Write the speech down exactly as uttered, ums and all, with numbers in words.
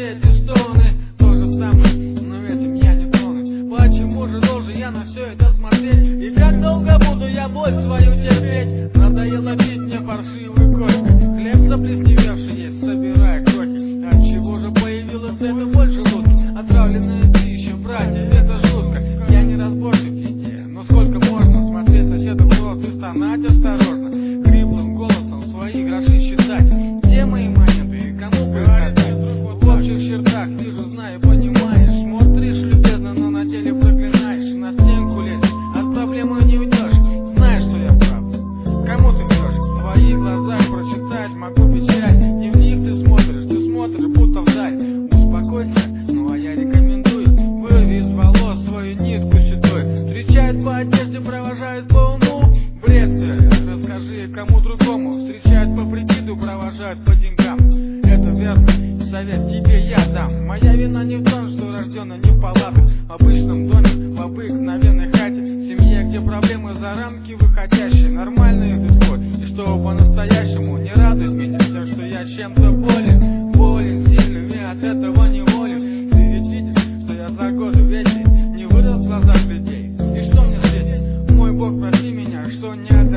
эти стоны. То же самое, но этим я не трону. Почему же должен я на все это смотреть? И как долго буду я боль свою терпеть? Надоело пить мне паршивый кофе. Хлеб заплесневевший есть, собирая крохи. Отчего же появилась эта боль в желудке? Отравленная пища, братья, это жутко. Я не разборчив в еде, но сколько можно смотреть соседу в рот и стонать осторожно, хриплым голосом свои гроши считать. Где мои монеты и кому приходить? В общих чертах вижу, знаю, понимаешь. Смотришь любезно, но на деле проклинаешь. На стенку лезешь, от проблемы не уйдешь. Знаешь, что я прав. Кому ты врешь? В твоих глазах прочитать могу печаль. Не в них ты смотришь, ты смотришь будто вдаль. Успокойся, ну а я рекомендую. Вырви из волос свою нитку седой. Встречают по одежде, провожают по уму. Бред все это, расскажи кому другому. Встречают по прикиду, провожают по деньгам. Это верно, совет тебе я дам. Моя вина не в том, что рождена не в палатах, в обычном доме, в обыкновенной хате, семье, где проблемы за рамки выходящие. Нормальный подход, и что по-настоящему не радует меня тем, что я чем-то болен. Болен сильно, и от этого неволен. Ты ведь видишь, что я за годы вечер не вырос в глазах людей. И что мне светит? Мой Бог, прости меня, что не